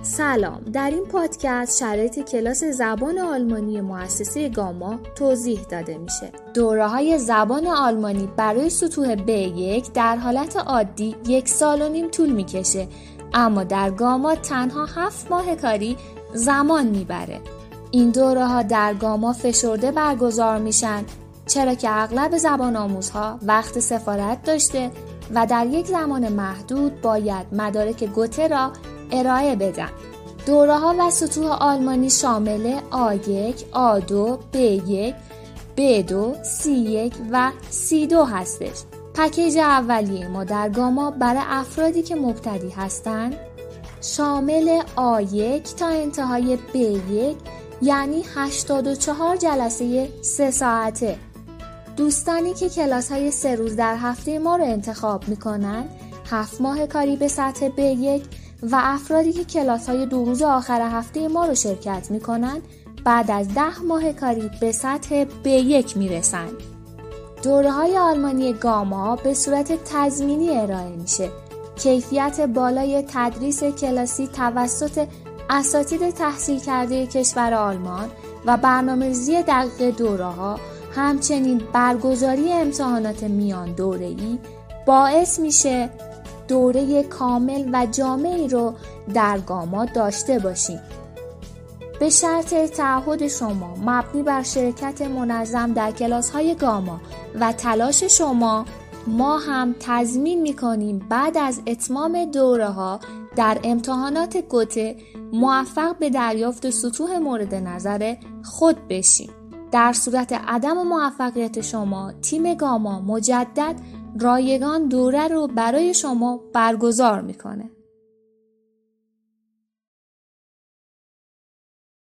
سلام، در این پادکست شرایط کلاس زبان آلمانی مؤسسه گاما توضیح داده میشه. دوره‌های زبان آلمانی برای سطوح B1 در حالت عادی 1.5 سال طول میکشه، اما در گاما تنها 7 ماه کاری زمان میبره. این دوره‌ها در گاما فشرده برگزار میشن، چرا که اغلب زبان آموزها وقت سفارت داشته و در یک زمان محدود باید مدارک گوته را ارائه بدن. دوره‌ها و سطوح آلمانی شامل A1, A2, B1, B2, C1 و C2 هستش. پکیج اولیه ما در گاما برای افرادی که مبتدی هستند شامل A1 تا انتهای B1 یعنی 84 جلسه 3 ساعته. دوستانی که کلاس‌های 3 روز در هفته ما رو انتخاب می‌کنند 7 ماه کاری به سطح B1 و افرادی که کلاس‌های 2 روز آخر هفته ما رو شرکت می‌کنند بعد از 10 ماه کاری به سطح B1 میرسند. دوره‌های آلمانی گاما به صورت تضمینی ارائه میشه. کیفیت بالای تدریس کلاسی توسط اساتید تحصیل کرده کشور آلمان و برنامه‌ریزی دقیق دوره‌ها، همچنین برگزاری امتحانات میان دوره‌ای باعث میشه دوره کامل و جامعی رو در گاما داشته باشیم. به شرط تعهد شما مبنی بر شرکت منظم در کلاس‌های گاما و تلاش شما، ما هم تضمین می‌کنیم بعد از اتمام دوره‌ها در امتحانات گوته موفق به دریافت سطوح مورد نظر خود بشیم. در صورت عدم موفقیت شما، تیم گاما مجدد رایگان دوره رو برای شما برگزار میکنه.